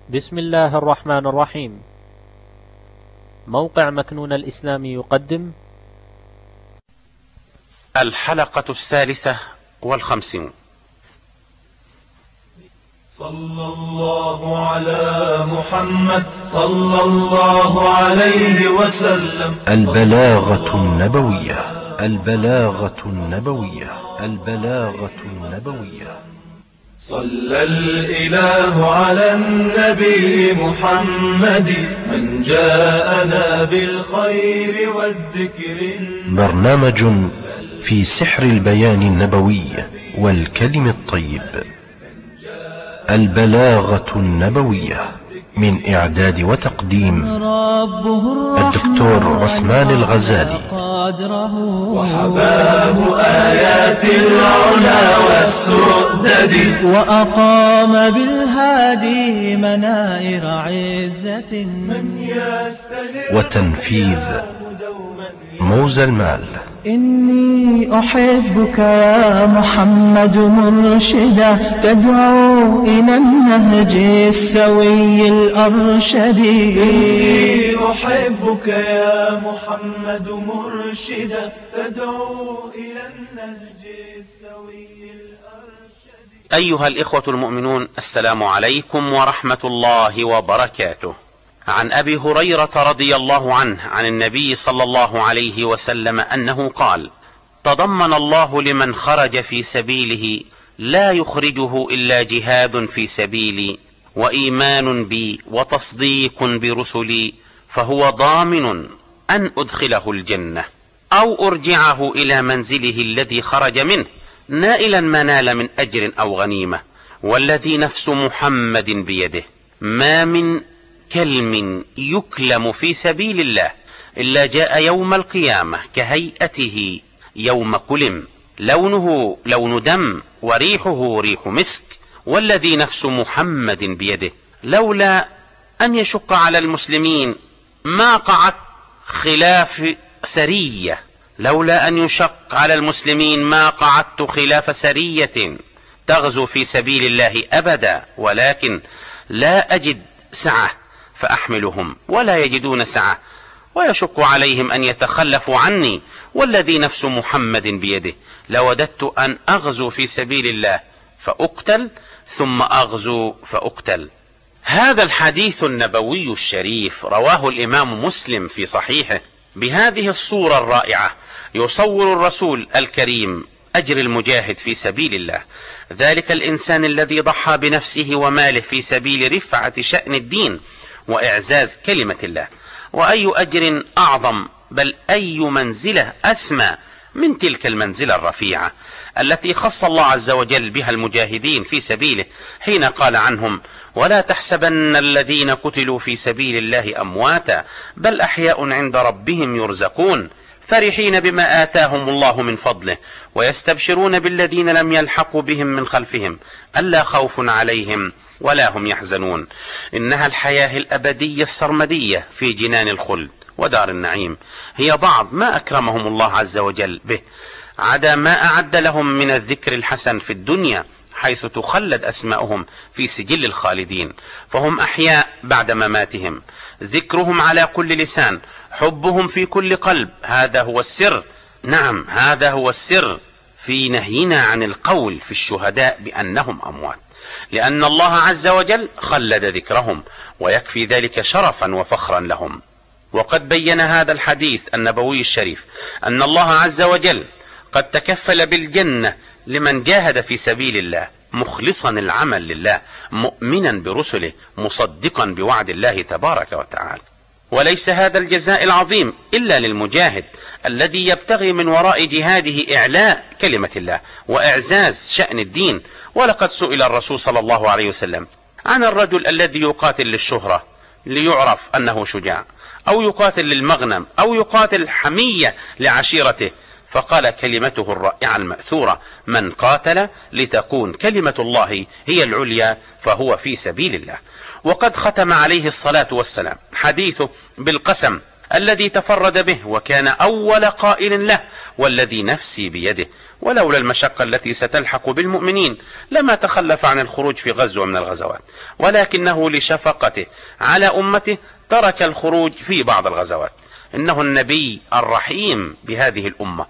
بسم الله الرحمن الرحيم. موقع مكنون الإسلامي يقدم الحلقة 53. صلى الله على محمد صلى الله عليه وسلم. البلاغة النبوية. البلاغة النبوية. البلاغة النبوية. صلى الإله على النبي محمد من جاءنا بالخير والذكر. برنامج في سحر البيان النبوي والكلم الطيب. البلاغة النبوية، من إعداد وتقديم الدكتور عثمان الغزالي. وحباه آيات العلا والسؤدد، وأقام بالهادي منائر عزة من يستلم وتنفيذ موزى المال. إني أحبك يا محمد مرشدا، تدعو إلى النهج السوي الأرشد. إني أحبك يا محمد مرشدا، تدعو إلى النهج السوي الأرشد. أيها الإخوة المؤمنون، السلام عليكم ورحمة الله وبركاته. عن أبي هريرة رضي الله عنه عن النبي صلى الله عليه وسلم أنه قال: تضمن الله لمن خرج في سبيله لا يخرجه إلا جهاد في سبيلي وإيمان بي وتصديق برسلي، فهو ضامن أن أدخله الجنة أو أرجعه إلى منزله الذي خرج منه نائلا ما نال من أجر أو غنيمة. والذي نفس محمد بيده ما من كلم يكلم في سبيل الله إلا جاء يوم القيامة كهيئته يوم كلم، لونه لون دم وريحه ريح مسك. والذي نفس محمد بيده لولا أن يشق على المسلمين ما قعدت خلاف سرية، لولا أن يشق على المسلمين ما قعدت خلاف سرية تغزو في سبيل الله أبدا، ولكن لا أجد سعة فأحملهم ولا يجدون سعة، ويشق عليهم أن يتخلفوا عني. والذي نفس محمد بيده لوددت أن أغزو في سبيل الله فأقتل ثم أغزو فأقتل. هذا الحديث النبوي الشريف رواه الإمام مسلم في صحيحه بهذه الصورة الرائعة. يصور الرسول الكريم أجر المجاهد في سبيل الله، ذلك الإنسان الذي ضحى بنفسه وماله في سبيل رفعة شأن الدين وإعزاز كلمة الله. وأي أجر أعظم، بل أي منزلة أسمى من تلك المنزلة الرفيعة التي خص الله عز وجل بها المجاهدين في سبيله حين قال عنهم: ولا تحسبن الذين قتلوا في سبيل الله أمواتا بل أحياء عند ربهم يرزقون، فرحين بما آتاهم الله من فضله ويستبشرون بالذين لم يلحقوا بهم من خلفهم ألا خوف عليهم ولا هم يحزنون. إنها الحياة الأبدية السرمدية في جنان الخلد ودار النعيم، هي بعض ما أكرمهم الله عز وجل به، عدا ما أعد لهم من الذكر الحسن في الدنيا، حيث تخلد أسماؤهم في سجل الخالدين، فهم أحياء بعد مماتهم، ذكرهم على كل لسان، حبهم في كل قلب. هذا هو السر، نعم هذا هو السر في نهينا عن القول في الشهداء بأنهم أموات، لأن الله عز وجل خلد ذكرهم، ويكفي ذلك شرفا وفخرا لهم. وقد بين هذا الحديث النبوي الشريف أن الله عز وجل قد تكفل بالجنة لمن جاهد في سبيل الله مخلصا العمل لله، مؤمنا برسله، مصدقا بوعد الله تبارك وتعالى. وليس هذا الجزاء العظيم إلا للمجاهد الذي يبتغي من وراء جهاده إعلاء كلمة الله وإعزاز شأن الدين. ولقد سئل الرسول صلى الله عليه وسلم عن الرجل الذي يقاتل للشهرة ليعرف أنه شجاع، أو يقاتل للمغنم، أو يقاتل حمية لعشيرته، فقال كلمته الرائعة المأثورة: من قاتل لتكون كلمة الله هي العليا فهو في سبيل الله. وقد ختم عليه الصلاة والسلام حديثه بالقسم الذي تفرد به وكان أول قائل له: والذي نفسي بيده، ولولا المشقة التي ستلحق بالمؤمنين لما تخلف عن الخروج في غزوة من الغزوات، ولكنه لشفقته على أمته ترك الخروج في بعض الغزوات. إنه النبي الرحيم بهذه الأمة.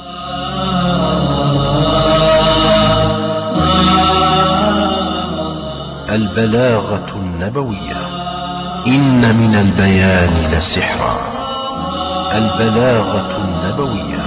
البلاغة النبوية. إن من البيان لسحرا. البلاغة النبوية.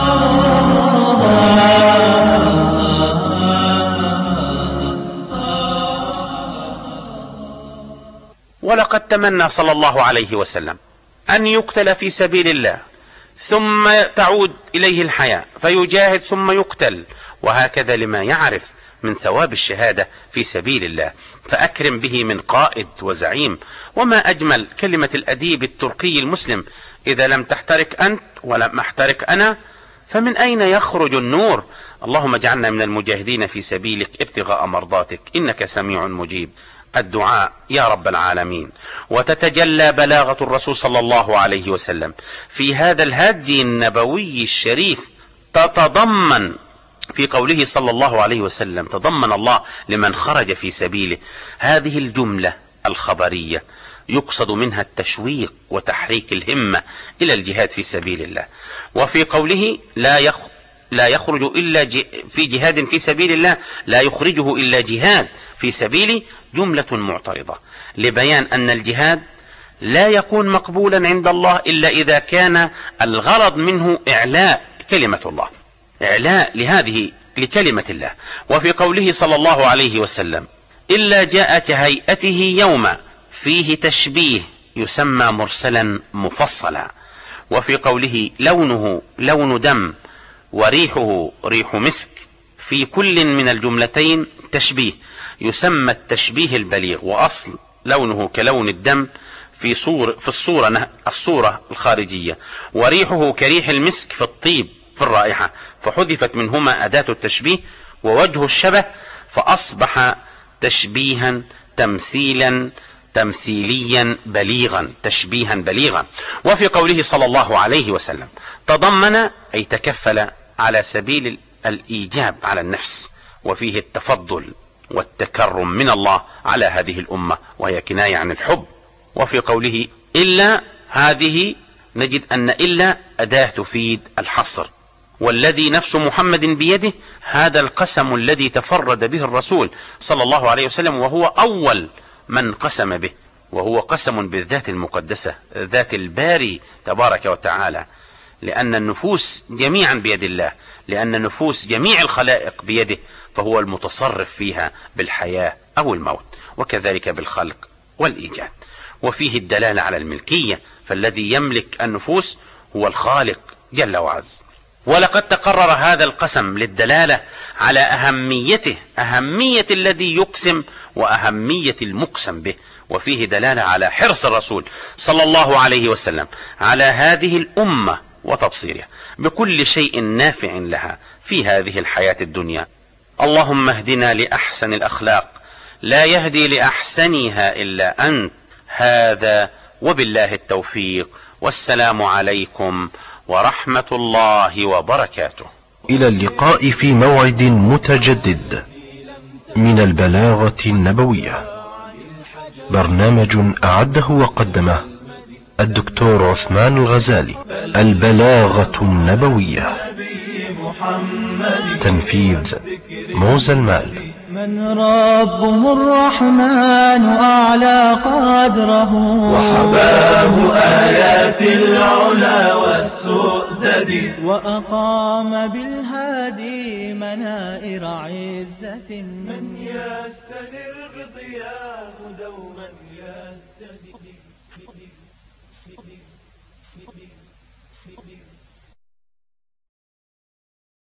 ولقد تمنى صلى الله عليه وسلم أن يقتل في سبيل الله ثم تعود إليه الحياة فيجاهد ثم يقتل، وهكذا لما يعرف من ثواب الشهادة في سبيل الله، فأكرم به من قائد وزعيم. وما أجمل كلمة الأديب التركي المسلم: إذا لم تحترق أنت ولم أحترق أنا فمن أين يخرج النور؟ اللهم اجعلنا من المجاهدين في سبيلك ابتغاء مرضاتك، إنك سميع مجيب الدعاء يا رب العالمين. وتتجلى بلاغة الرسول صلى الله عليه وسلم في هذا الهدي النبوي الشريف، تتضمن في قوله صلى الله عليه وسلم: تضمن الله لمن خرج في سبيله. هذه الجملة الخبرية يقصد منها التشويق وتحريك الهمة إلى الجهاد في سبيل الله. وفي قوله لا يخرج إلا في جهاد في سبيل الله، لا يخرجه إلا جهاد في سبيله، جملة معترضة لبيان أن الجهاد لا يكون مقبولا عند الله إلا إذا كان الغرض منه إعلاء كلمة الله، إعلاء لكلمة الله. وفي قوله صلى الله عليه وسلم: إلا جاء كهيئته يوما فيه تشبيه يسمى مرسلا مفصلا. وفي قوله: لونه لون دم وريحه ريح مسك، في كل من الجملتين تشبيه يسمى التشبيه البليغ، وأصل لونه كلون الدم في الصورة الخارجية، وريحه كريح المسك في الطيب في الرائحة، فحذفت منهما أداة التشبيه ووجه الشبه فأصبح تشبيها تمثيليا بليغا، تشبيها بليغا. وفي قوله صلى الله عليه وسلم: تضمن أي تكفل على سبيل الإيجاب على النفس، وفيه التفضل والتكرم من الله على هذه الأمة، وهي كناية عن الحب. وفي قوله إلا، هذه نجد أن إلا أداة تفيد الحصر. والذي نفس محمد بيده، هذا القسم الذي تفرد به الرسول صلى الله عليه وسلم، وهو أول من قسم به، وهو قسم بالذات المقدسة، ذات الباري تبارك وتعالى، لأن النفوس جميعا بيد الله، لأن نفوس جميع الخلائق بيده، فهو المتصرف فيها بالحياة أو الموت، وكذلك بالخلق والإيجاد. وفيه الدلالة على الملكية، فالذي يملك النفوس هو الخالق جل وعز. ولقد تقرر هذا القسم للدلالة على أهمية الذي يقسم وأهمية المقسم به، وفيه دلالة على حرص الرسول صلى الله عليه وسلم على هذه الأمة وتبصيرها بكل شيء نافع لها في هذه الحياة الدنيا. اللهم اهدنا لأحسن الأخلاق، لا يهدي لأحسنها إلا أنت. هذا وبالله التوفيق، والسلام عليكم ورحمة الله وبركاته. إلى اللقاء في موعد متجدد من البلاغة النبوية، برنامج أعده وقدمه الدكتور عثمان الغزالي. البلاغة النبوية، تنفيذ موزى المال. من ربه الرحمن أعلى قدره، وحباه آيات العلا والسؤدد، وأقام بالهادي منائر عزة. من يستنر بضياه دوما يهتدي.